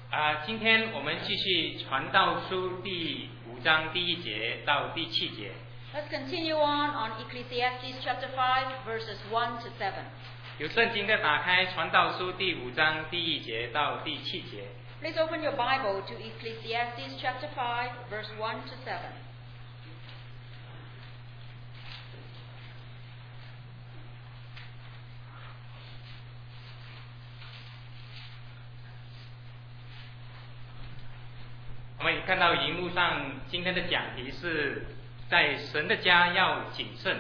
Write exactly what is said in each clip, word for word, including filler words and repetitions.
啊，今天我们继续传道书第五章第一节到第七节。 Let's continue on on Ecclesiastes chapter five, verses one to seven. 有圣经的打开传道书第五章第一节到第七节。 Please open your Bible to Ecclesiastes chapter five, verse one to seven. 我们看到荧幕上今天的讲题是在神的家要谨慎。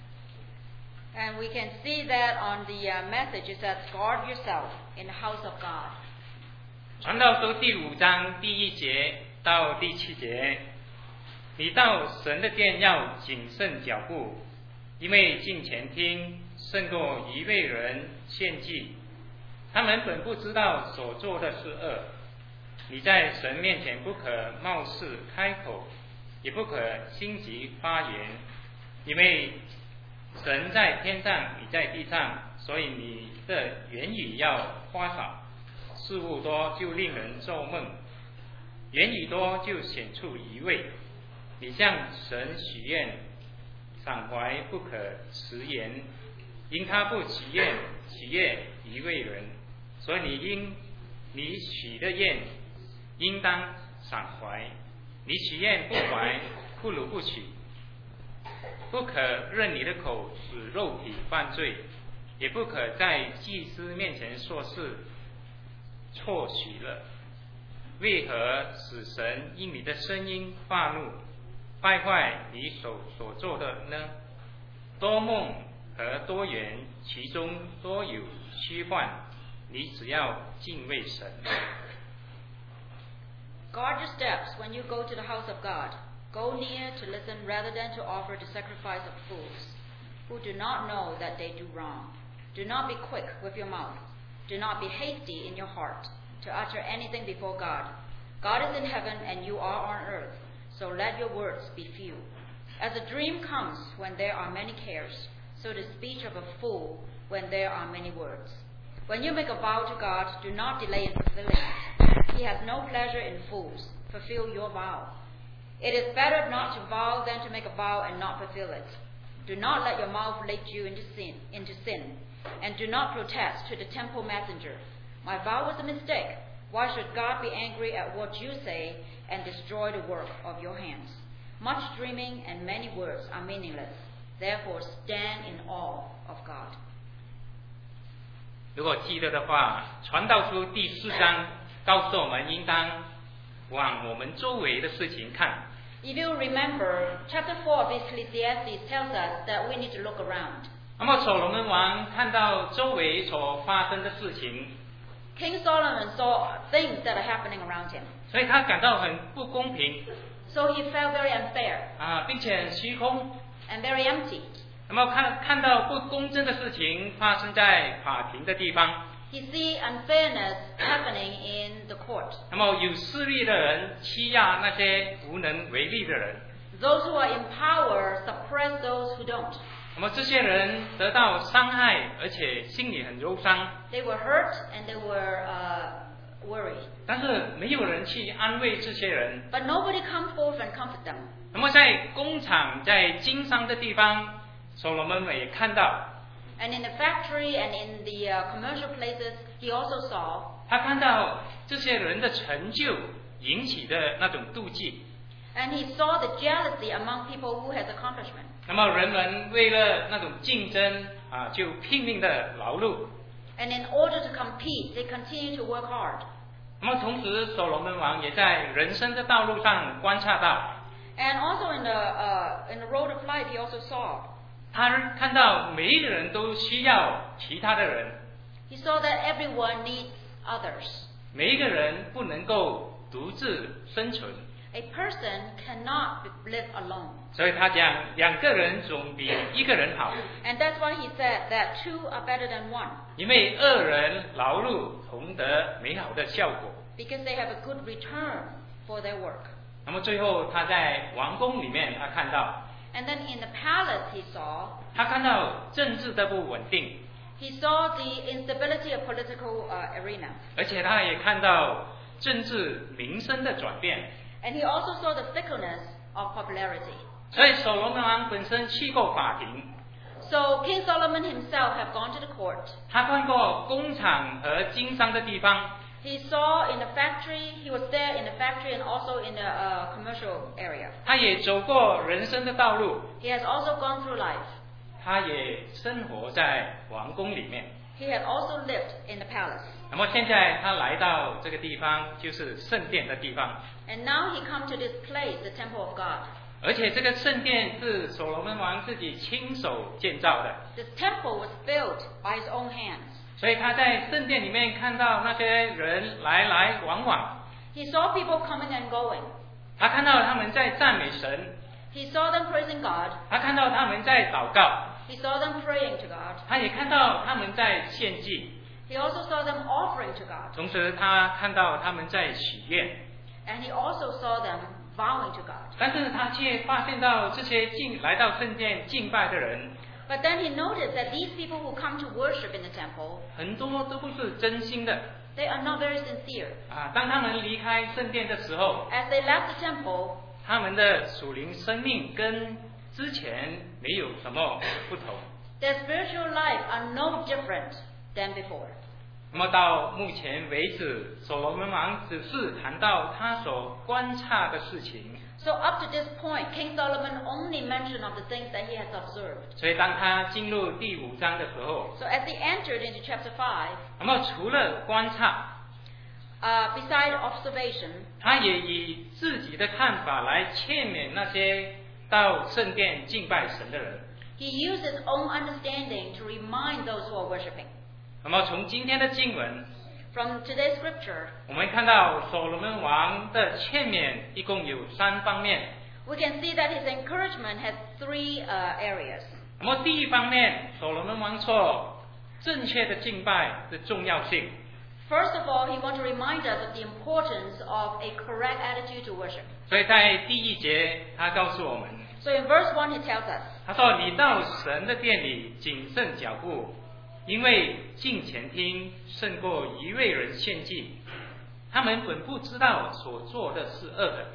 And we can see that on the uh, message it says, guard yourself in the house of God. 传道书第五章第一节到第七节，你到神的殿要谨慎脚步，因为近前听胜过一位人献祭，他们本不知道所做的是恶。你在神面前不可冒失开口，也不可心急发言，因为神在天上，你在地上，所以你的言语要花少。事物多就令人做梦，言语多就显出愚昧。你向神许愿，赏怀不可迟延，因他不喜悦喜悦愚昧人，所以你应你许的愿应当赏怀。你许愿不怀，不如不许。不可任你的口使肉体犯罪，也不可在祭司面前说是错许了。为何使神因你的声音发怒，败坏你手所做的呢？多梦和多言，其中多有虚幻，你只要敬畏神。 Guard your steps when you go to the house of God. Go near to listen rather than to offer the sacrifice of fools, who do not know that they do wrong. Do not be quick with your mouth. Do not be hasty in your heart to utter anything before God. God is in heaven and you are on earth, so let your words be few. As a dream comes when there are many cares, so the speech of a fool when there are many words. When you make a vow to God, do not delay in fulfilling it. He has no pleasure in fools. Fulfill your vow. It is better not to vow than to make a vow and not fulfill it. Do not let your mouth lead you into sin, into sin, and do not protest to the temple messenger. My vow was a mistake. Why should God be angry at what you say and destroy the work of your hands? Much dreaming and many words are meaningless. Therefore stand in awe of God. 如果记得的话，传道书第四章告诉我们应当往我们周围的事情看。 If you remember, chapter four of Ecclesiastes tells us that we need to look around. 那么所罗门王看到周围所发生的事情， King Solomon saw things that are happening around him. 所以他感到很不公平 So he felt very unfair 啊，并且很虚空。 and very empty. 那么看看到不公正的事情发生在法庭的地方， He see unfairness happening in the court. 那么有势力的人欺压那些无能为力的人， Those who are in power suppress those who don't. 那么这些人得到伤害，而且心里很忧伤， They were hurt and they were uh, worried. 但是没有人去安慰这些人。 But nobody come forth and comfort them. 那么在工厂、在经商的地方，所罗门也看到， And in the factory and in the uh, commercial places, he also saw. 他看到这些人的成就引起的那种妒忌。 And he saw the jealousy among people who has accomplishment. 那么人们为了那种竞争啊，就拼命的劳碌。 And in order to compete, they continue to work hard. 那么同时，所罗门王也在人生的道路上观察到， And also in the uh, in the road of life, he also saw. 他看到每一个人都需要其他的人， He saw that everyone needs others. 每一个人不能够独自生存， A person cannot live alone. 所以他讲两个人总比一个人好， And that's why he said that two are better than one, 因为二人劳碌同得美好的效果。 because they have a good return for their work. 那么最后他在王宫里面，他看到， And then in the palace he saw, 他看到政治的不稳定， he saw the instability of political uh, arena. 而且他也看到政治民生的转变。 And he also saw the fickleness of popularity. 所以所罗门王本身去过法庭， So King Solomon himself have gone to the court. 他看过工厂和经商的地方， He saw in the factory, he was there in the factory and also in the uh, commercial area. 他也走过人生的道路， He has also gone through life. 他也生活在王宫里面。 He had also lived in the palace. 那么现在他来到这个地方，就是圣殿的地方， And now he come to this place, the temple of God. 而且这个圣殿是所罗门王自己亲手建造的， This temple was built by his own hands. 所以他在圣殿里面看到那些人来来往往， He saw people coming and going. 他看到他们在赞美神， He saw them praising God. 他看到他们在祷告， He saw them praying to God. 他也看到他们在献祭， He also saw them offering to God. 同时他看到他们在许愿， And he also saw them vowing to God. 但是他却发现到这些敬来到圣殿敬拜的人， But then he noticed that these people who come to worship in the temple, 很多都不是真心的 they are not very sincere. 啊。当他们离开圣殿的时候， As they left the temple, 他们的属灵生命跟之前没有什么不同。 their spiritual life are no different than before. 那么到目前为止，所罗门王只是谈到他所观察的事情， So up to this point, King Solomon only mentioned of the things that he has observed. 所以当他进入第五章的时候， So as he entered into chapter five, 那么除了观察， uh, beside observation, 他也以自己的看法来劝勉那些到圣殿敬拜神的人。 he used his own understanding to remind those who are worshiping. 那么从今天的经文， From today's scripture, 我们看到所罗门王的劝勉一共有三方面。 we can see that his encouragement has three uh, areas. 那么第一方面，所罗门王说正确的敬拜的重要性。 First of all, he wants to remind us of the importance of a correct attitude to worship. 所以在第一节，他告诉我们， So in verse one, he tells us, 他说：“你到神的殿里谨慎脚步，因为敬前听胜过一位人献祭。他们本不知道所做的是恶的。”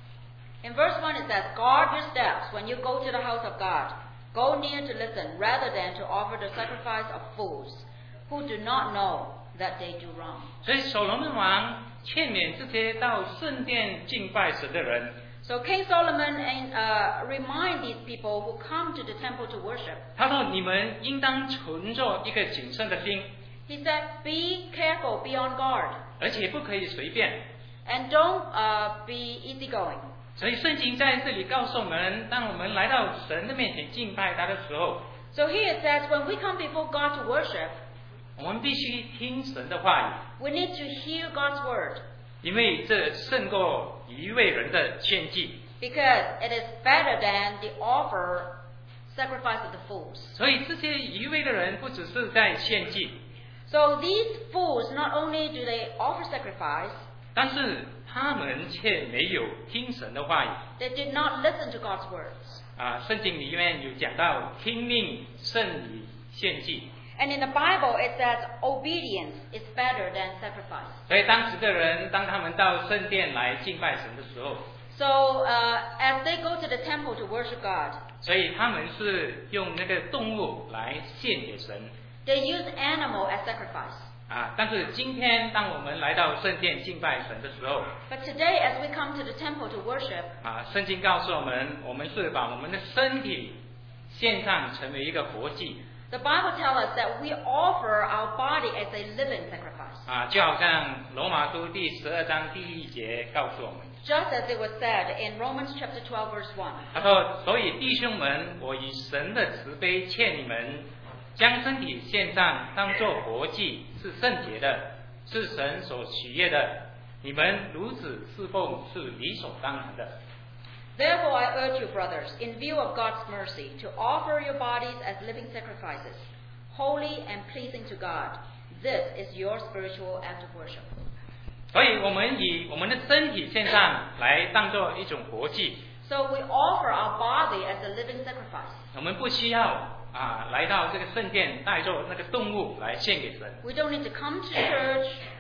in verse one it says, guard your steps when you go to the house of God. Go near to listen rather than to offer the sacrifice of fools who do not know that they do wrong. 所以所罗门王劝勉这些到圣殿敬拜神的人， So King Solomon and, uh, remind these people who come to the temple to worship. 他说：“你们应当存着一个谨慎的心， He said, be careful, be on guard, 而且不可以随便。” and don't uh, be easygoing. 所以圣经在这里告诉我们，当我们来到神的面前敬拜他的时候， So here it says, when we come before God to worship, 我们必须听神的话语， we need to hear God's word, 因为这胜过一位人的献祭。 because it is better than the offer sacrifice of the fools. 所以这些一位的人不只是在献祭， So these fools, not only do they offer sacrifice, 但是他们却没有听神的话语。 they did not listen to God's words. 啊，圣经里面有讲到听命胜于献祭， And in the Bible, it says obedience is better than sacrifice. 所以当时的人，当他们到圣殿来敬拜神的时候， So uh, as they go to the temple to worship God, 所以他们是用那个动物来献给神。 they use animal as sacrifice. 啊，但是今天当我们来到圣殿敬拜神的时候， But today, as we come to the temple to worship, 啊，圣经告诉我们，我们是把我们的身体献上，成为一个活祭。 the Bible tells us that we offer our body as a living sacrifice. 啊，就好像罗马书第十二章第一节告诉我们， Just as it was said in Romans chapter twelve, verse one. 他说：“所以弟兄们，我以神的慈悲劝你们，将身体献上，当作活祭，是圣洁的，是神所喜悦的。你们如此侍奉是理所当然的。” Therefore, I urge you, brothers, in view of God's mercy, to offer your bodies as living sacrifices, holy and pleasing to God. This is your spiritual act of worship. 所以我们以我们的身体献上来当做一种活祭， So we offer our body as a living sacrifice. 我们不需要啊来到这个圣殿带着那个动物来献给神。 We don't need to come to church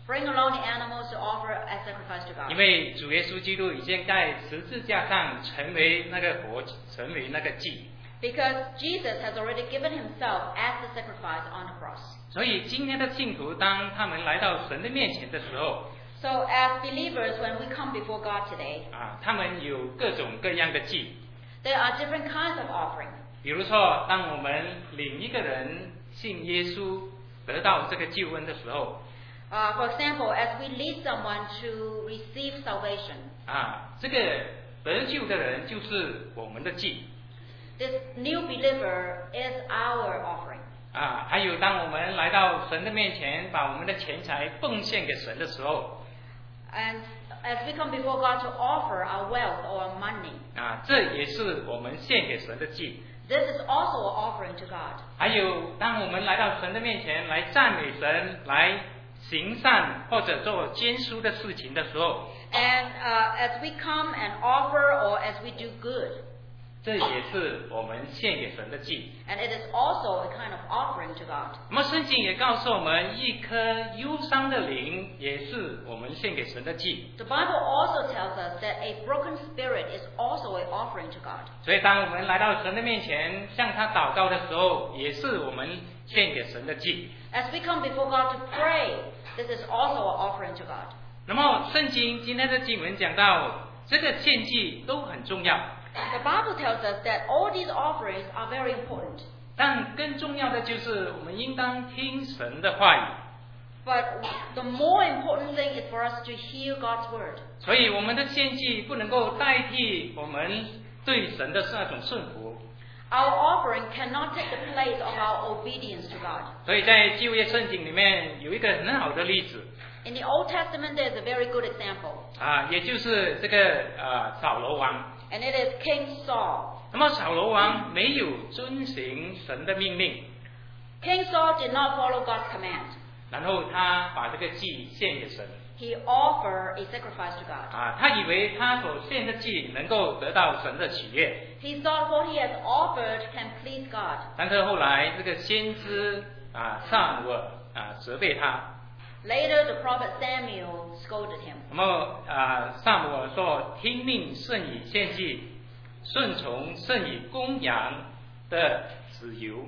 Bring along the animals to offer as sacrifice to God. 因为主耶稣基督已经在十字架上成为那个活，成为那个祭。 Because Jesus has already given himself as the sacrifice on the cross. 所以今天的信徒，当他们来到神的面前的时候， So as believers, when we come before God today, 啊，他们有各种各样的祭。 there are different kinds of offering. 比如说，当我们领一个人信耶稣，得到这个救恩的时候， Uh, for example, as we lead someone to receive salvation, 啊，这个得救的人就是我们的祭。 this new believer is our offering. 啊，还有当我们来到神的面前，把我们的钱财奉献给神的时候， And as we come before God to offer our wealth or our money, 啊，这也是我们献给神的祭。 this is also an offering to God. 还有，当我们来到神的面前来赞美神，来行善或者做捐书的事情的时候， And uh, as we come and offer or as we do good, 这也是我们献给神的祭。 and it is also a kind of offering to God. 那么圣经也告诉我们，一颗忧伤的灵也是我们献给神的祭。 The Bible also tells us that a broken spirit is also an offering to God. 所以，当我们来到神的面前向他祷告的时候，也是我们献给神的祭。 As we come before God to pray, this is also an offering to God. 那么，圣经今天的经文讲到，这个献祭都很重要， The Bible tells us that all these offerings are very important. 但更重要的就是我们应当听神的话语。 But the more important thing is for us to hear God's word. 所以，我们的献祭不能够代替我们对神的那种顺服。 Our offering cannot take the place of our obedience to God. 所以在旧约圣经里面有一个很好的例子 In the Old Testament, there's a very good example, 啊，也就是这个啊扫罗王。 and it is King Saul. 那么扫罗王没有遵行神的命令， King Saul did not follow God's command. 然后他把这个祭献给神 He offered a sacrifice to God. 啊，他以为他所献的祭能够得到神的喜悦， He thought what he has offered can please God. 但是后来这个先知啊撒母耳啊责备他， Later, the prophet Samuel scolded him. 那么啊撒母耳说：“听命胜于献祭，顺从胜于公羊的脂油。”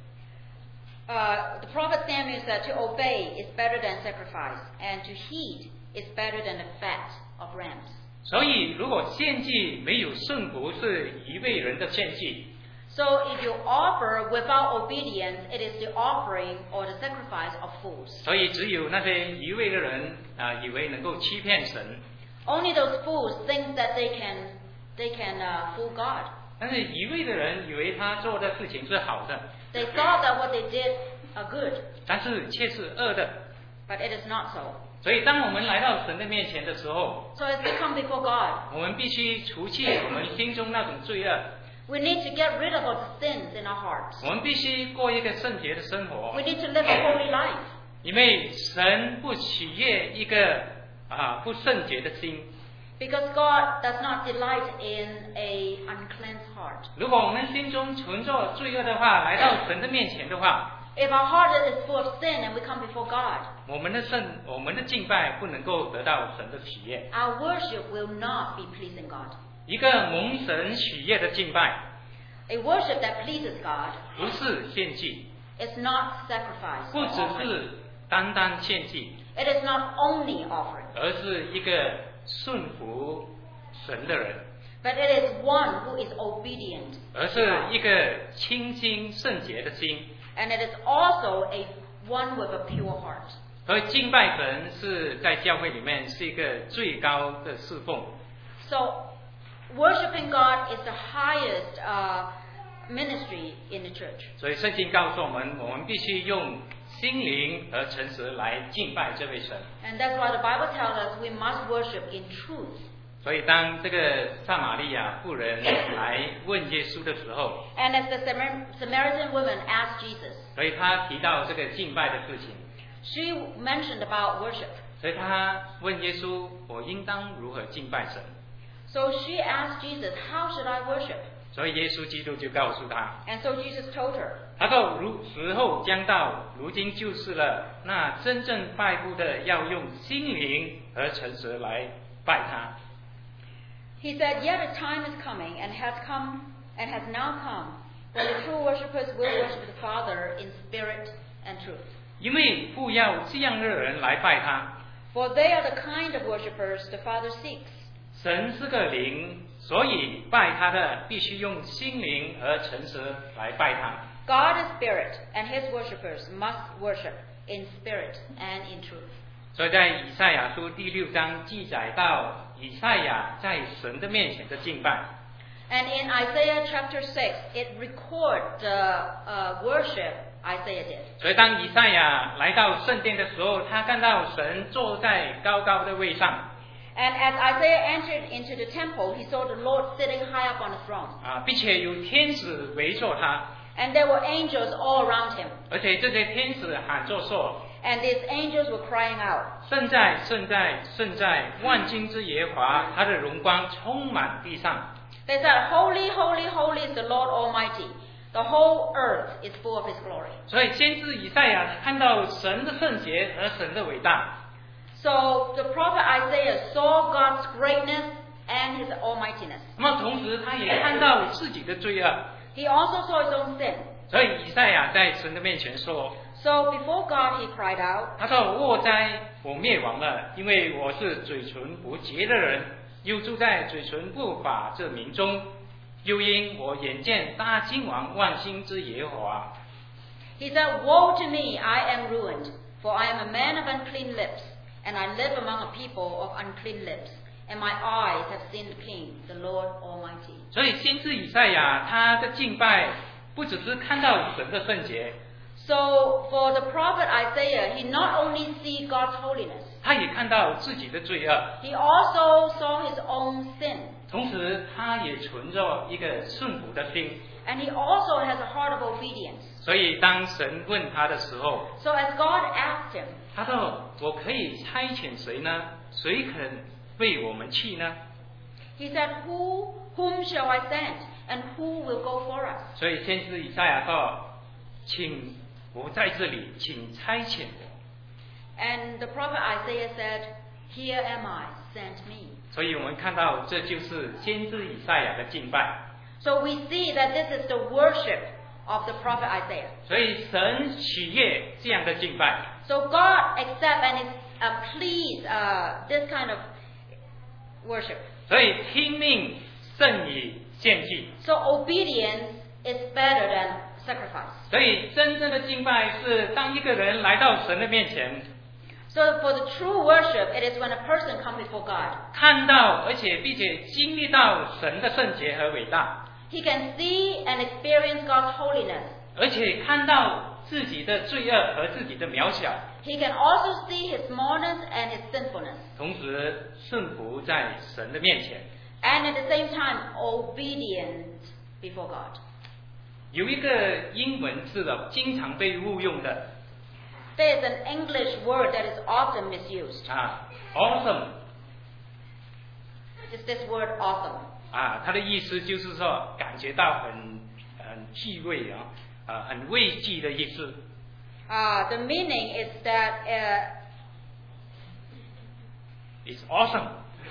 Uh, the prophet Samuel said, to obey is better than sacrifice, and to heed is better than the fat of rams. 所以，如果献祭没有顺服，是一位人的献祭。 So if you offer without obedience, it is the offering or the sacrifice of fools. 所以，只有那些愚昧的人啊，以为能够欺骗神。 Only those fools think that they can they can uh, fool God. 但是愚昧的人以为他做的事情是好的， They thought that what they did are good, 但是却是恶的。 but it is not so. 所以，当我们来到神的面前的时候， So as we come before God, 我们必须除去我们心中那种罪恶， we need to get rid of all the sins in our hearts. 我们必须过一个圣洁的生活 We，need to live a holy life. 因为神不喜悦一个啊不圣洁的心。 Because God does not delight in a uncleansed heart. 如果我们心中存着罪恶的话，来到神的面前的话， If our heart is full of sin and we come before God, 我们的圣我们的敬拜不能够得到神的喜悦。 our worship will not be pleasing God. 一个蒙神喜悦的敬拜， A worship that pleases God 不是献祭， is not sacrifice 不 or 只 offering. 是单单献祭， It is not only offering, 而是一个顺服神的人， but it is one who is obedient 而 to 是 God. 一个清心圣洁的心。 And it is also a one with a pure heart. 而敬拜神是在教会里面是一个最高的侍奉。 So, worshiping God is the highest uh, ministry in the church. 所以圣经告诉我们，我们必须用心灵和诚实来敬拜这位神。 And that's why the Bible tells us we must worship in truth. 所以当这个撒玛利亚妇人来问耶稣的时候， And as the Samar- Samaritan woman asked Jesus, 所以他提到这个敬拜的事情， she mentioned about worship. 所以他问耶稣：“我应当如何敬拜神 So she asked Jesus, how should I worship?？” 所以耶稣基督就告诉他， And so Jesus told her, 他说如时候将到，如今就是了。那真正拜父的要用心灵和诚实来拜他。 He said, Yet a time is coming, and has come, and has now come, when the true worshippers will worship the Father in spirit and truth. 因为父要这样的人来拜他。 For they are the kind of worshippers the Father seeks. 神是个灵，所以拜他的必须用心灵和诚实来拜他。 God is spirit, and his worshippers must worship in spirit and in truth. 所以在以赛亚书第六章记载到以赛亚在神的面前的敬拜。 And in Isaiah chapter six, it records the uh, worship Isaiah did. 所以当以赛亚来到圣殿的时候，他看到神坐在高高的位上。 And as Isaiah entered into the temple, he saw the Lord sitting high up on the throne. 啊，并且有天使围着他， And there were angels all around him. 而且这些天使喊着说 And these angels were crying out, 圣在圣在圣在万军之耶和华，他的荣光充满地上。 They said, Holy, holy, holy is the Lord Almighty. The whole earth is full of his glory. 所以先知以赛亚看到神的圣洁和神的伟大。 So the prophet Isaiah saw God's greatness and his almightiness. 那么同时他也看到自己的罪恶， He also saw his own sin. 所以以赛亚在神的面前说 So before God he cried out,：“ 他说祸哉，我灭亡了，因为我是嘴唇不洁的人，又住在嘴唇不法这民中，又因我眼见大君王万星之耶和华。” He said, Woe to me, I am ruined, for I am a man of unclean lips, and I live among a people of unclean lips, and my eyes have seen the King, the Lord Almighty. 所以先知以赛亚他的敬拜不只是看到神的圣洁， So for the prophet Isaiah, he not only see God's holiness, 他也看到自己的罪恶， he also saw his own sin. 同时他也存着一个顺服的心。 And he also has a heart of obedience. 所以当神问他的时候， So as God asked him, 他说：“我可以差遣谁呢？谁肯为我们去呢 he said, Who, whom shall I send? And who will go for us?？” 所以先知以赛亚说：“请我在这里，请差遣我。 And the prophet Isaiah said, Here am I, send me. ” 所以我们看到，这就是先知以赛亚的敬拜。 So we see that this is the worship of the prophet Isaiah. 所以神喜悦这样的敬拜， So God accept and is uh, pleased uh, this kind of worship. 所以听命胜于献祭。 So obedience is better than sacrifice. 所以真正的敬拜是当一个人来到神的面前， So for the true worship, it is when a person comes before God. 看到而且并且经历到神的圣洁和伟大。 He can see and experience God's holiness. 而且看到自己的罪恶和自己的渺小， He can also see his smallness and his sinfulness. 同时顺服在神的面前。 And at the same time, obedient before God. 有一个英文字的经常被误用的 There is an English word that is often misused. 啊 ，awesome It's this word awesome. 啊，它的意思就是说感觉到很很气味啊，啊，很慰藉的意思。 Uh, the meaning is that uh, It's awesome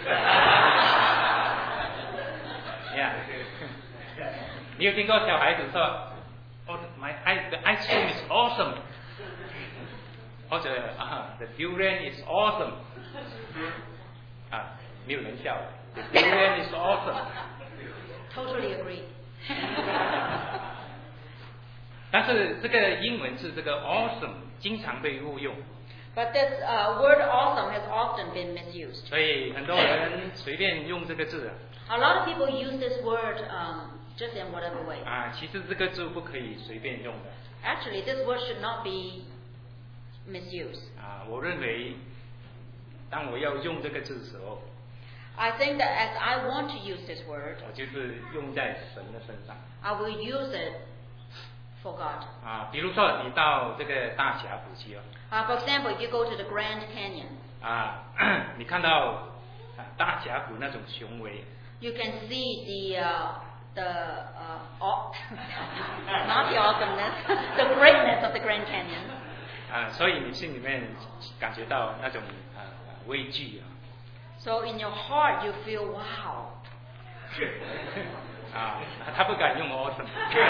。yeah 你有听过小孩子说 ，Oh, my ice, the ice cream is awesome， 或者啊 ，the durian is awesome， 啊，没有人笑 ，the durian is awesome。 totally agree. 但是这个英文字这个 awesome 经常被误用， But this uh, word awesome has often been misused. 所以很多人随便用这个字 A lot of people use this word um, just in whatever way. 啊，其实这个字不可以随便用的 Actually, this word should not be misused. 啊。我认为，当我要用这个字的时候， I think that as I want to use this word, 我就是用在神的身上 I will use it for God. 啊。比如说你到这个大峡谷去哦 Uh, for example, if you go to the Grand Canyon, 啊，你看到啊大峡谷那种雄伟 you can see the uh, the uh, aw- not the awesomeness, the greatness of the Grand Canyon. 啊，所以你心里面感觉到那种啊畏惧啊。 So in your heart you feel wow. 啊，他不敢用 awesome。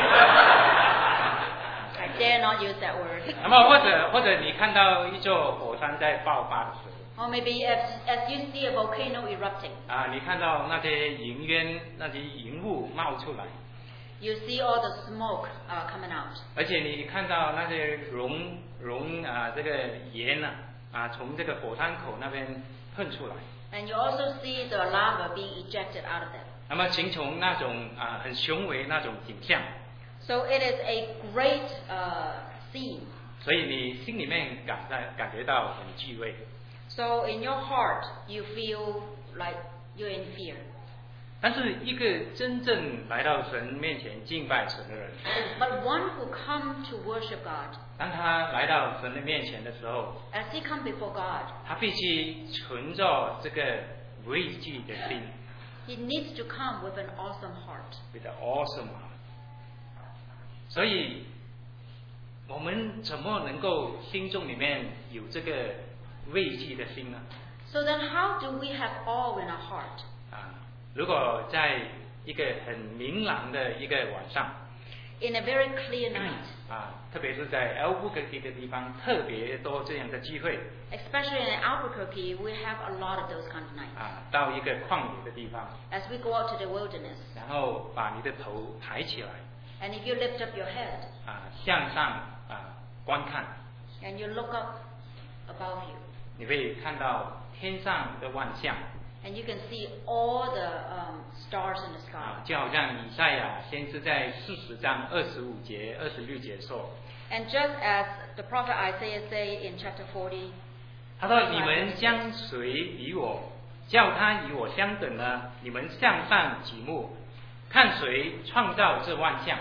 I dare not use that word. 那么或者或者你看到一座火山在爆发的时候， Or maybe as, as you see a volcano erupting, 啊，你看到那些云烟、那些云雾冒出来， you see all the smoke uh, coming out. 而且你看到那些熔熔啊这个盐啊啊从这个火山口那边喷出来， And you also see the lava being ejected out of them. 那么形成那种啊很雄伟那种景象， So it is a great uh, scene. 所以你心里面感在感觉到很惧畏。 So in your heart you feel like you're in fear. 但是一个真正来到神面前敬拜神的人， But one who comes to worship God, 当他来到神的面前的时候， as he comes before God, 他必须存着这个畏惧的心 he needs to come with an awesome heart. ，with an awesome heart。所以，我们怎么能够心中里面有这个畏惧的心呢？ So then how do we have awe in our heart? 啊，如果在一个很明朗的一个晚上， In a very clear night, 啊，特别是在 Albuquerque 的地方，特别多这样的机会 especially in Albuquerque, we have a lot of those kind of nights. 啊，到一个旷野的地方， As we go out to the wilderness, 然后把你的头抬起来， and if you lift up your head 啊，向上啊观看， and you look up above you, 你会看到天上的万象 and you can see all the um, stars in the 啊， sky. 就好像以赛亚先知在四十章二十五节、二十六节说， And just as the prophet Isaiah say in chapter forty, 他说：“你们将谁与我，叫他与我相等呢？你们向上举目，看谁创造这万象。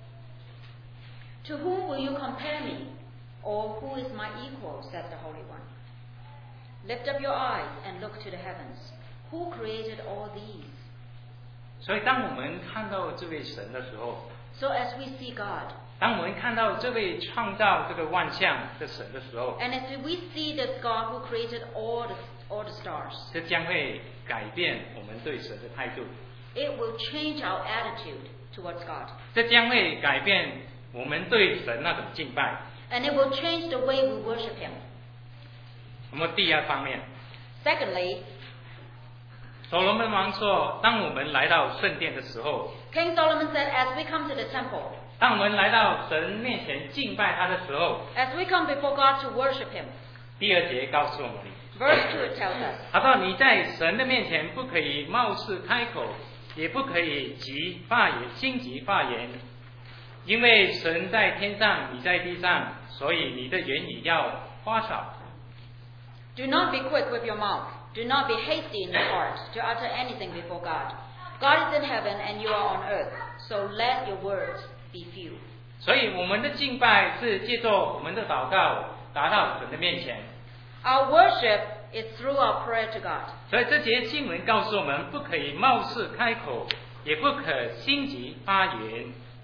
To whom will you compare me? Or who is my equal, says the Holy One. Lift up your eyes and look to the heavens. Who created all these? ” 所以，当我们看到这位神的时候， So as we see God, 当我们看到这位创造这个万象的神的时候， and as we see this God who created all the, all the stars, 这将会改变我们对神的态度， it will change our attitude towards God. 这将会改变我们对神那种敬拜。 And it will change the way we worship Him. 那么第二方面， Secondly, 所罗门王说，当我们来到圣殿的时候， King Solomon said, as we come to the temple, 当我们来到神面前敬拜他的时候， as we come before God to worship Him, 第二节告诉我们， verse two it tells us, 他说：“你在神的面前不可以冒失开口，也不可以急发言，心急发言，因为神在天上，你在地上，所以你的言语要花少。 Do not be quick with your mouth. Do not be hasty in your heart to utter anything before God. God is in heaven and you are on earth, so let your words be few. ” 所以我们的敬拜是借着我们的祷告达到神的面前。 Our worship is through our prayer to God. 所以这节经文告诉我们，不可以冒失开口，也不可心急发言。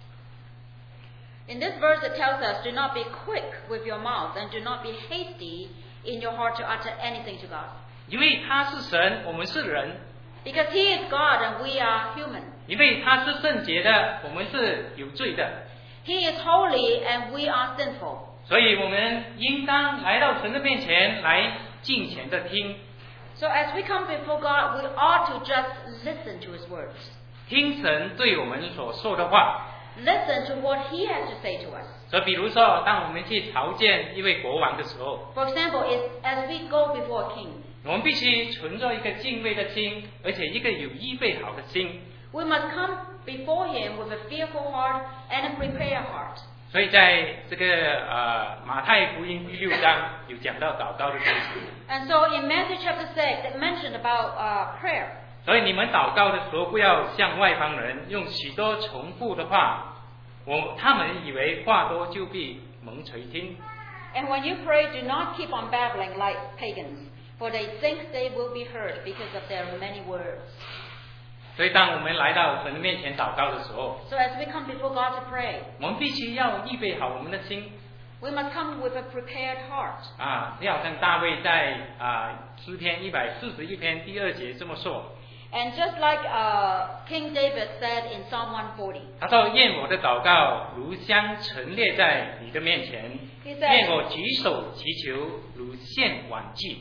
In this verse it tells us, do not be quick with your mouth and do not be hasty in your heart to utter anything to God. 因为他是神，我们是人； Because He is God and we are human. 因为他是圣洁的，我们是有罪的。 He is holy and we are sinful. 所以我们应当来到神的面前来敬虔的听， So as we come before God, we ought to just listen to His words. 听神对我们所说的话。 Listen to what He has to say to us. 所以，比如说，当我们去朝见一位国王的时候， For example, is as we go before a king, 我们必须存着一个敬畏的心，而且一个有预备好的心。 we must come before Him with a fearful heart and a prepared heart. 所以，在这个呃马太福音第六章有讲到祷告的事情。 And so in Matthew chapter six, it mentioned about uh, prayer. 所以你们祷告的时候，不要像外邦人用许多重复的话，我他们以为话多就必蒙垂听。 And when you pray, do not keep on babbling like pagans, for they think they will be heard because of their many words. 所以当我们来到神的面前祷告的时候， So as we come before God to pray, 我们必须要预备好我们的心 we must come with a prepared heart. 啊，就好像大卫在啊诗篇一百四十一篇第二节这么说， And just like uh, King David said in Psalm one forty, 他说：“愿我的祷告如香陈列在你的面前， He said- 愿我举手祈求如献晚祭。”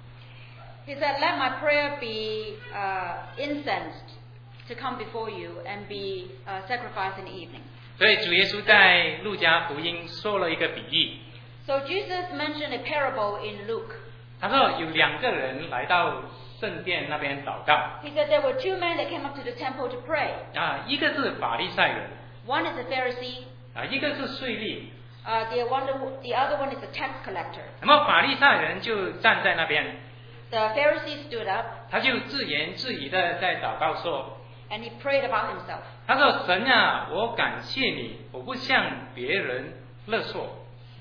he said, "Let my prayer be uh, incensed to come before you and be uh, sacrificed in the evening." 所以主耶稣在路加福音说了一个比喻， So Jesus mentioned a parable in Luke. 他说有两个人来到圣殿那边祷告 He said there were two men that came up to the temple to pray. 啊，一个是法利赛人 One is a Pharisee, 啊，一个是税吏。 uh, the, one, the other one is a tax collector. 那么法利赛人就站在那边， The Pharisee stood up 他就自言自语的在祷告说 and he prayed about himself.：“ 他说神啊，我感谢你，我不向别人勒索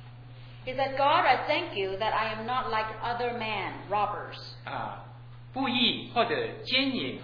He said, God, I thank you that I am not like other men, robbers, 啊，不义或者奸淫，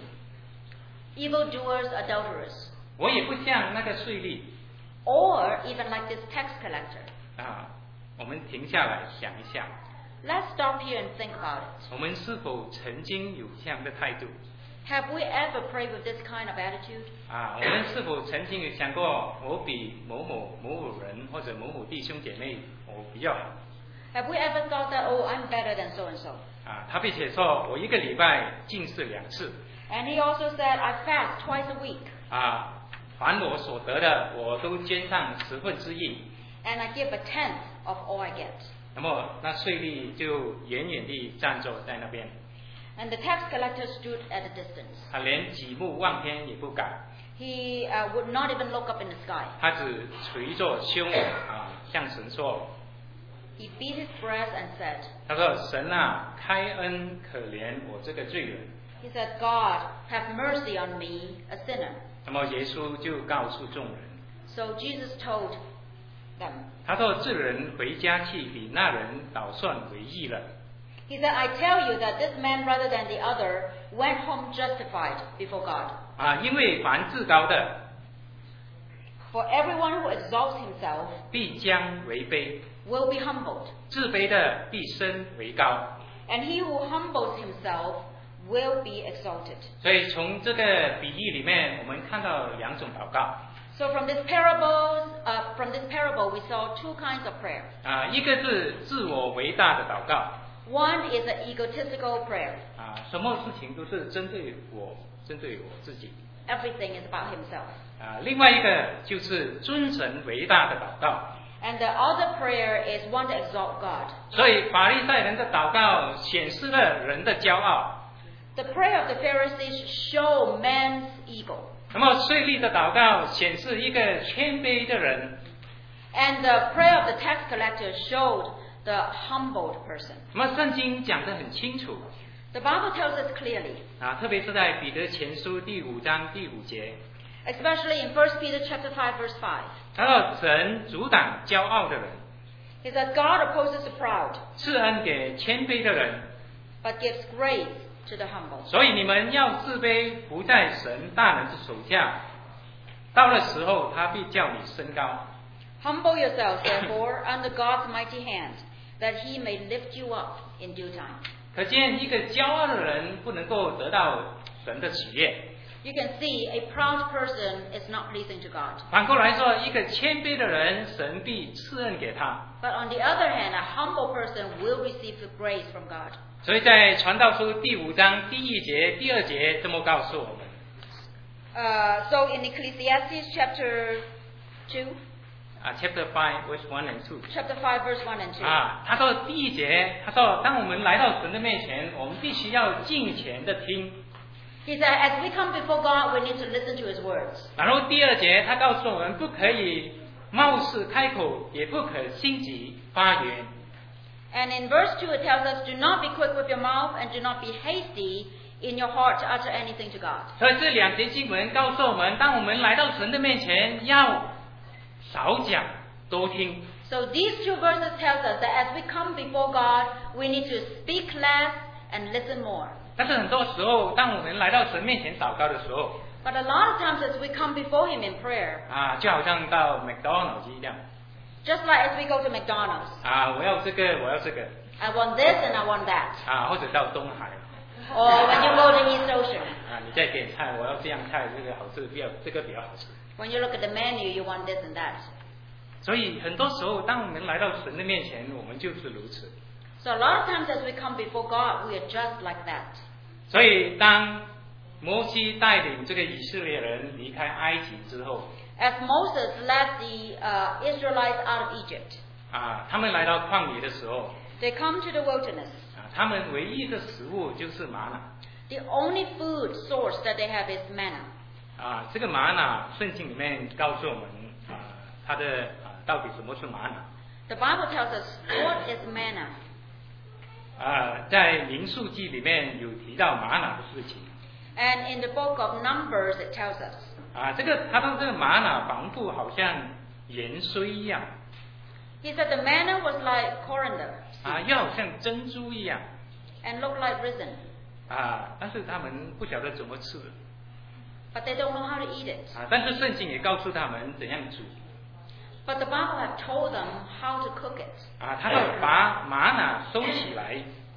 evildoers, adulterers, 我也不像那个税吏 or even like this tax collector." 啊。”我们停下来想一下， Let's stop here and think about it. 我们是否曾经有这样的态度 Have we ever prayed with this kind of attitude? 啊？我们是否曾经有想过，我比某某某某人或者某某弟兄姐妹我比较好 Have we ever thought that, oh, I'm better than so and so? 啊？他并且说我一个礼拜禁食两次 And he also said, I fast twice a week 啊，凡我所得的，我都捐上十分之一。 and I give a tenth of all I get. 那么那税吏就远远地站着在那边， And the tax collector stood at a distance. 他连举目望天也不敢， He uh, would not even look up in the sky. 他只捶着胸啊，向神说 He beat his breast and said,：“ 他说神啊，开恩可怜我这个罪人。 He said, God, have mercy on me, a sinner. ” 那么耶稣就告诉众人， So Jesus told them, 他说：“这人回家去，比那人倒算为义了。 He said, I tell you that this man rather than the other went home justified before God. 啊，因为凡自高的， For everyone who exalts himself 必将为卑； will be humbled, 自卑的必升为高。 and he who humbles himself will be exalted. ” 所以从这个比喻里面，我们看到两种祷告 So from this parable, uh, from this parable, we saw two kinds of prayer. 啊，一个是自我为大的祷告 One is an egotistical prayer. 啊，什么事情都是针对我，针对我自己 Everything is about himself. 啊。另外一个就是尊神为大的祷告。 And the other prayer is one to exalt God. 所以法利赛人的祷告显示了人的骄傲， The prayer of the Pharisees show man's ego. 那么税吏的祷告显示一个谦卑的人。 And the prayer of the tax collector showed the humbled person. 那么圣经讲得很清楚 The Bible tells us clearly, 啊，特别是在彼得前书第五章第五节， especially in First Peter chapter five, verse five. 他说神阻挡骄傲的人， He says, God opposes the proud, 赐恩给谦卑的人。 but gives grace to the humble. 所以你们要自卑，不在神大能之手下。到了时候，他必叫你升高。 Humble yourselves, therefore, under God's mighty hand, that he may lift you up in due time. 可见一个骄傲的人不能够得到神的喜悦。 You can see a proud person is not pleasing to God. 反过来说，一个谦卑的人，神必赐恩给他。 But on the other hand, a humble person will receive the grace from God. 所以在传道书第五章第一节、第二节这么告诉我们。 Uh, so in Ecclesiastes chapter two, 啊 ，Chapter five, verse one and two。 chapter five, verse one and two. 啊，他说第一节，他说，当我们来到神的面前，我们必须要敬虔的听。 He said, as we come before God, we need to listen to His words. 然后第二节，他告诉我们，不可以冒失开口，也不可心急发言。 And in verse two, it tells us, do not be quick with your mouth and do not be hasty in your heart to utter anything to God. 所以这两节经文告诉我们，当我们来到神的面前，要少讲多听。 So these two verses tells us that as we come before God, we need to speak less and listen more. 但是很多时候，当我们来到神面前祷告的时候， But a lot of times as we come before Him in prayer, 啊，就好像到 McDonald's 一样， just like as we go to McDonald's, 啊，我要这个，我要这个， I want this and I want that. 啊，或者到东海， Or when you go to East Ocean, 啊，你在点菜，我要这样菜，这个好吃，比较这个比较好吃。 when you look at the menu, you want this and that. 所以很多时候，当我们来到神的面前，我们就是如此。 So a lot of times as we come before God, we are just like that. 所以当摩西带领这个以色列人离开埃及之后， As Moses led the uh, Israelites out of Egypt, 啊，他们来到旷野的时候， they come to the wilderness. 啊，他们唯一的食物就是玛瑙。 The only food source that they have is manna. 啊，这个玛瑙，圣经里面告诉我们，啊，它的啊到底什么是玛瑙？ The Bible tells us what is manna. 啊，在民数记里面有提到玛瑙的事情。 And in the book of Numbers, it tells us. 啊，这个他说这个玛瑙仿佛好像盐水一样， He said the manna was like coriander 啊，又好像珍珠一样， and looked like resin, 啊，但是他们不晓得怎么吃， but they don't know how to eat it. 啊，但是圣经也告诉他们怎样煮， But the Bible have told them how to cook it. 啊，他说把玛瑙收起来，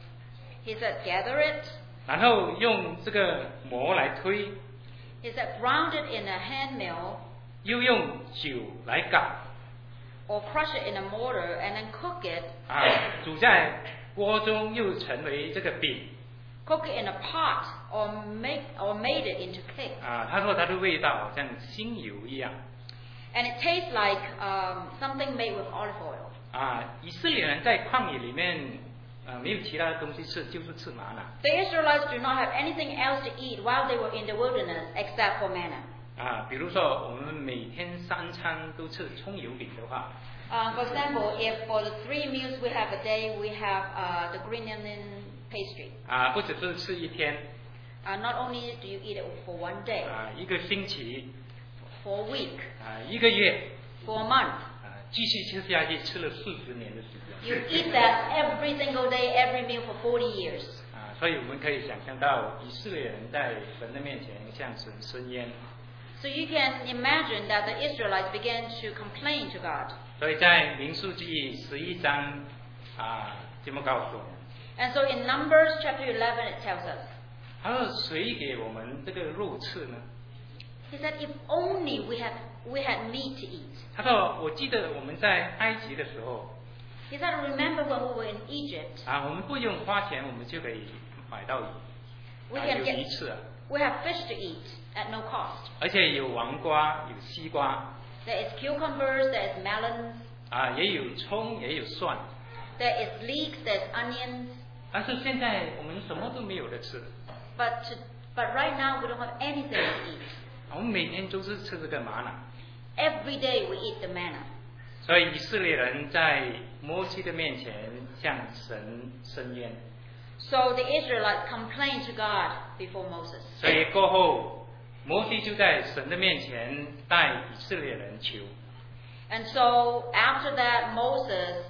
He said gather it. 然后用这个磨来推， He said ground it in a hand mill 又用酒来搞， or crush it in a mortar and then cook it. 啊，煮在锅中又成为这个饼， Cook it in a pot or make or made it into cake. 啊，他说它的味道好像新油一样， And it tastes like um, something made with olive oil. 啊，以色列人在旷野里面。啊，没有其他的东西吃，就是吃玛瑙。 The Israelites do not have anything else to eat while they were in the wilderness except for manna. 啊，比如说我们每天三餐都吃葱油饼的话， Uh, for example, if for the three meals we have a day, we have uh, the green onion pastry. 啊，不只是吃一天， Uh, not only do you eat it for one day, 啊，一个星期， for a week, 啊，一个月， for a month. 啊，继续吃下去，吃了四十年的时间。 You eat that every single day, every meal for forty years. 啊，所以我们可以想象到以色列人在神的面前向神申冤。 So you can imagine that the Israelites began to complain to God. 所以在民数记十一章啊，这么告诉我们， And so in Numbers chapter eleven, it tells us. 他说谁给我们这个肉吃呢？ He said, if only we had we had meat to eat. 他说我记得我们在埃及的时候。 He said, remember when we were in Egypt, 啊，我们不用花钱，我们就可以买到鱼， we 啊， can 有 get 鱼吃啊， we have fish to eat at no cost. 而且有黄瓜，有西瓜， There is cucumbers, there is melons, 啊，也有葱，也有蒜。 there is leeks, there's onions. 但是现在我们什么都没有的吃， But to, but right now we don't have anything to eat. 我们每天都是吃这个玛瑙。 Every day we eat the manna. 所以以色列人在摩西的面前向神申冤。 So the Israelites complained to God before Moses. 所以过后，摩西就在神的面前带以色列人求。 And so after that, Moses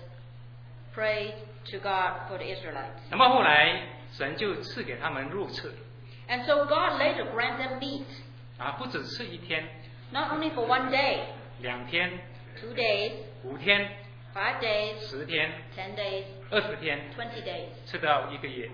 prayed to God for the Israelites. 那么后来神就赐给他们肉吃， And so God later granted them meat, 啊，不只是一天、 not only for one day, 两天、 two days, 五天、 five days, 十天、 ten days, 二十天， twenty days, 吃到一个月。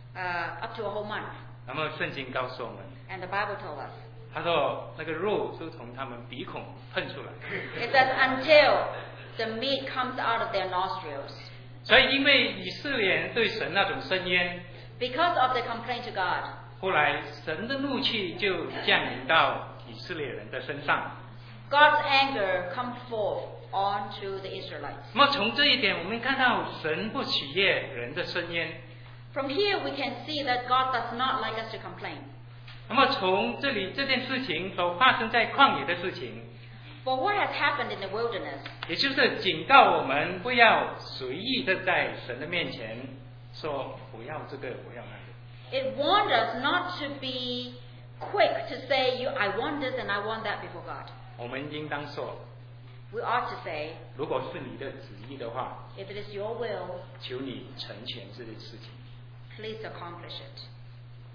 uh, up to a whole month. 那么圣经告诉我们， And the Bible told us. 他说那个肉就从他们鼻孔喷出来。 It says until the meat comes out of their nostrils. 所以因为以色列人对神那种深冤， Because of the complaint to God, 后来神的怒气就降临到以色列人的身上。 God's anger comes forth onto the Israelites. 那么从这一点，我们看到神不喜悦人的深冤。 From here we can see that God does not like us to complain. 那么从这里这件事情所发生在旷野的事情， For what has happened in the wilderness, 也就是警告我们不要随意的在神的面前说我要这个我要那个。 it warned us not to be quick to say, you, I want this and I want that before God. 我们应当说， We ought to say, 如果是你的旨意的话， if it is your will, 求你成全这件事情。 please accomplish it.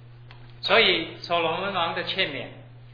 所以所罗门王的劝勉，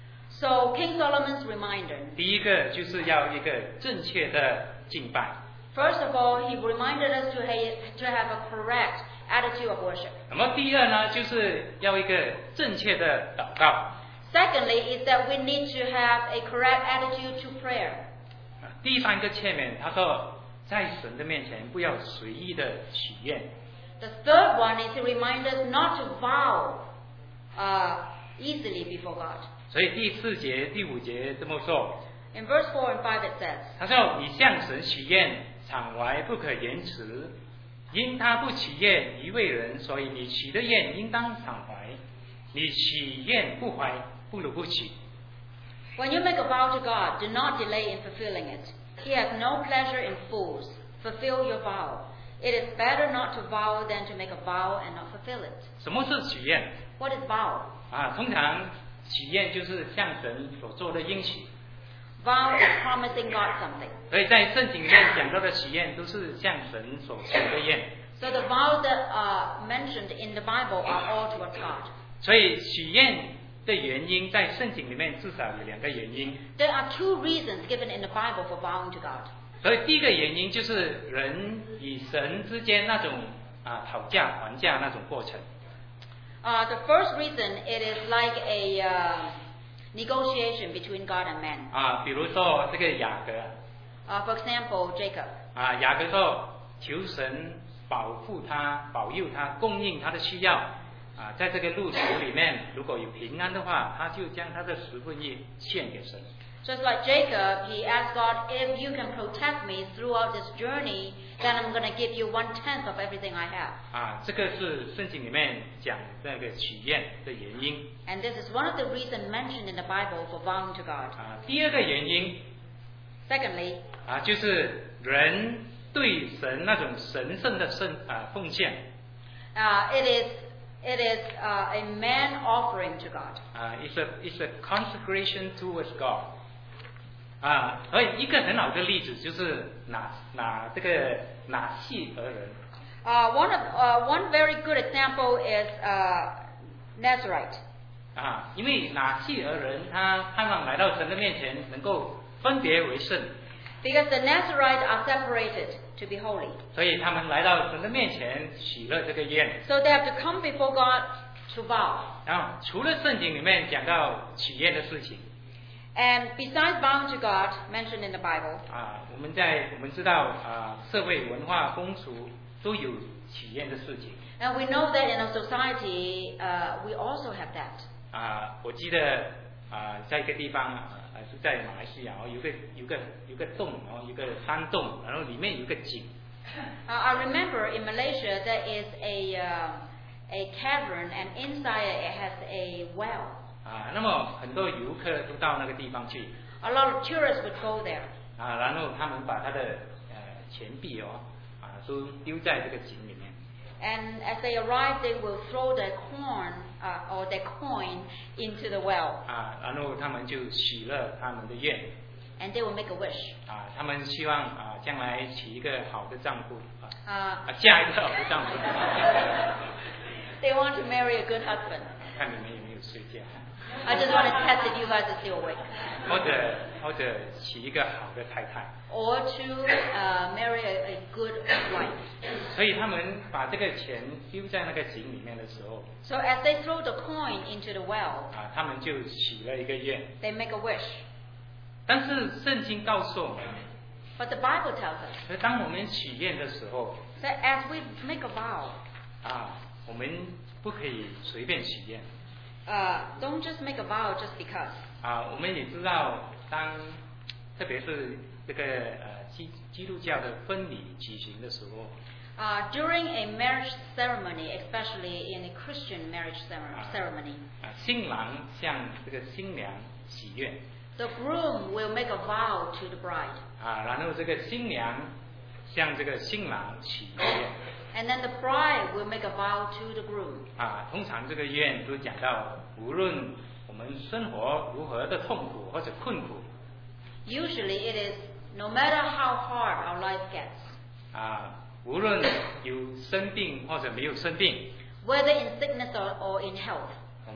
So King Solomon's reminder. 第一个就是要一个正确的敬拜。 First of all, he reminded us to have, to have a correct attitude of worship. 那么第二呢，就是要一个正确的祷告。 Secondly, is that we need to have a correct attitude to prayer. 第三个劝勉，他说，在神的面前不要随意的许愿。 The third one is to remind us not to vow uh, easily before God. 所以第四节、第五节这么说， In verse four and five it says, 他说：“你向神许愿，场外不可言辞，因他不起愿一位人，所以你许的愿应当偿还。你许愿不怀，不如不起。” When you make a vow to God, do not delay in fulfilling it. He has no pleasure in fools. Fulfill your vow. It is better not to vow than to make a vow and not fulfill it. 什么是许愿 What is vow? 啊？通常许愿就是向神所做的应许， Vow is promising God something. 所以在圣经里面讲到的许愿都是向神所许的愿。 So the vows that are mentioned in the Bible are all towards God. 所以许愿的原因在圣经里面至少有两个原因。 There are two reasons given in the Bible for vowing to God. 所以第一个原因就是人与神之间那种啊讨价还价那种过程。 Uh, the first reason, it is like a uh, negotiation between God and man. 啊，比如说这个雅各 Uh, for example, Jacob. 啊，雅各说求神保护他、保佑他、供应他的需要啊，在这个路途里面如果有平安的话，他就将他的十分一献给神。 Just like Jacob, he asked God, if you can protect me throughout this journey, then I'm going to give you one tenth of everything I have. 啊，这个是圣经里面讲那个许愿的原因。 And this is one of the reasons mentioned in the Bible for vowing to God. 啊，第二个原因 Secondly, 啊，就是人对神那种神圣的圣啊奉献 uh, it is it is uh, a man offering to God. 啊，is a is a consecration towards God 啊，而一个很好的例子就是拿拿这个拿细而人 Uh, one of uh, one very good example is uh, Nazarite. 啊，因为拿细而人，他盼望来到神的面前能够分别为圣， Because the Nazarites are separated to be holy. 所以他们来到神的面前许了这个愿。 So they have to come before God to vow. 然后除了圣经里面讲到许愿的事情 And besides vowing to God, mentioned in the Bible, 啊，我们在我们知道啊，社会文化风俗都有许愿的事情 and we know that in our society, uh, we also have that. 啊。我记得啊，在一个地方啊，是在马来西亚哦，有个有个有个洞哦，有个山洞，然后里面有个井 Uh, I remember in Malaysia there is a uh, a cavern, and inside it has a well. 啊。那么很多游客都到那个地方去 A lot of tourists would go there. 啊，然后他们把他的呃钱币哦啊都丢在这个井里面 And as they arrive, they will throw their corn uh, or their coin into the well, 啊，然后他们就许了他们的愿 and they will make a wish. 啊，他们希望啊将来娶一个好的丈夫啊 Uh, 啊嫁一个好的丈夫， they want to marry a good husband. 看你们有没有睡觉， I just want to test if you guys are still awake. 或者或者娶一个好的太太， Or to uh, marry a, a good wife. 所以他们把这个钱丢在那个井里面的时候 So as they throw the coin into the well, 啊，他们就许了一个愿。 they make a wish. 但是圣经告诉我们， But the Bible tells us 所以当我们许愿的时候 that as we make a vow, 啊，我们不可以随便许愿 uh, don't just make a vow just because. 啊。我们也知道，当特别是这个呃基基督教的婚礼举行的时候 Uh, during a marriage ceremony, especially in a Christian marriage cer- ceremony, 啊，新郎向这个新娘许愿 the groom will make a vow to the bride. 啊，然后这个新娘向这个新郎许愿 And then the bride will make a vow to the groom. 啊。通常这个愿都讲到，无论我们生活如何的痛苦或者困苦 Usually it is no matter how hard our life gets, 啊，无论有生病或者没有生病， whether in sickness or, or in health, 我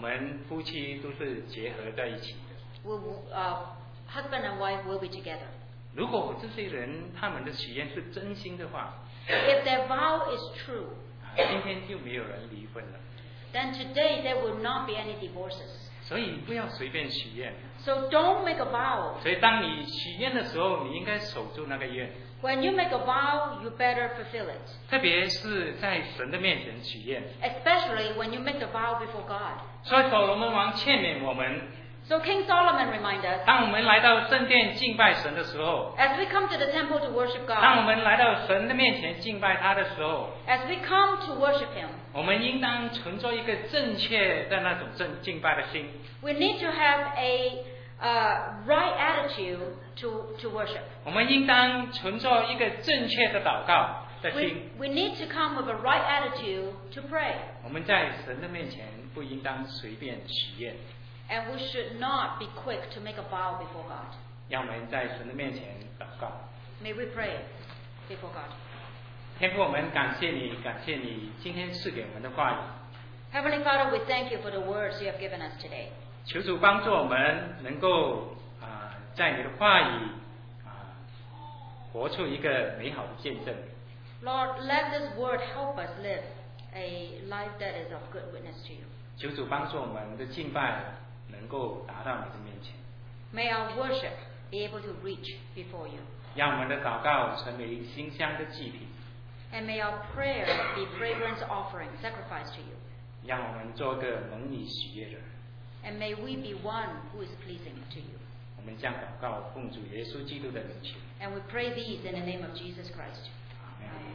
们夫妻都是结合在一起的。 Will, uh, husband and wife will be together. 如果这些人他们的许愿是真心的话， If their vow is true, 今天就没有人离婚了。 then today there will not be any divorces. 所以不要随便许愿。 So don't make a vow. 所以当你许愿的时候，你应该守住那个愿。 When you make a vow, you better fulfill it. 特别是在神的面前许愿。 Especially when you make the vow before God. 所以所罗门王劝勉我们， So King Solomon reminds us, 当我们来到圣殿敬拜神的时候， as we come to the temple to worship 当我 God, 们来到神的面前敬拜他的时候， as we come to worship Him, 我们应当存着一个正确的那种正敬拜的心。 we need to have a uh, right attitude to, to worship. 我们应当存着一个正确的祷告的 We, 心。 we need to come with a right attitude to pray. 我们在神的面前不应当随便许愿， And we should not be quick to make a vow before God. 让我们在神的面前祷告。 May we pray before God. 天父，我们感谢你，感谢你今天赐给我们的话语。 Heavenly Father, we thank you for the words you have given us today. 求主帮助我们能够啊、呃，在你的话语啊、呃，活出一个美好的见证。 Lord, let this word help us live a life that is of good witness to you. 求主帮助我们的敬拜能够达到你的面前， May our worship be able to reach before you. 让我们的祷告成为馨香的祭品， And may our prayer be fragrance offering, sacrifice to you. 让我们做个蒙你喜悦的人。 And may we be one who is pleasing to you. 我们将祷告奉主耶稣基督的名求。 And we pray these in the name of Jesus Christ. 阿门。